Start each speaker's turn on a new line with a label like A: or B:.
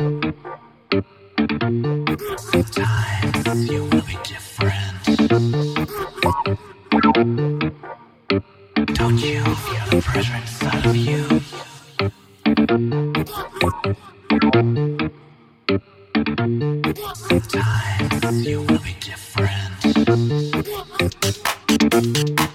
A: With time, you will be different. Don't you feel the pressure inside of you? With time, you will be different.